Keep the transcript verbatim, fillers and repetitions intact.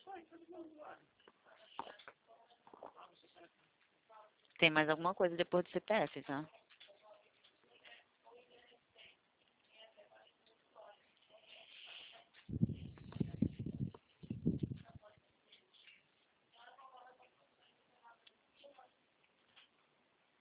Tem mais alguma coisa depois do C P F, tá?